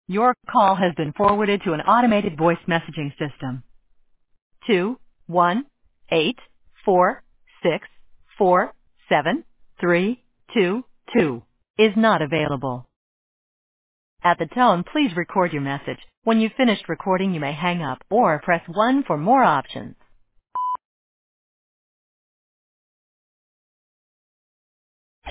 Your call has been forwarded to an automated voice messaging system. 21846473222 is not available. At the tone, please record your message. When you've finished recording, you may hang up or press 1 for more options.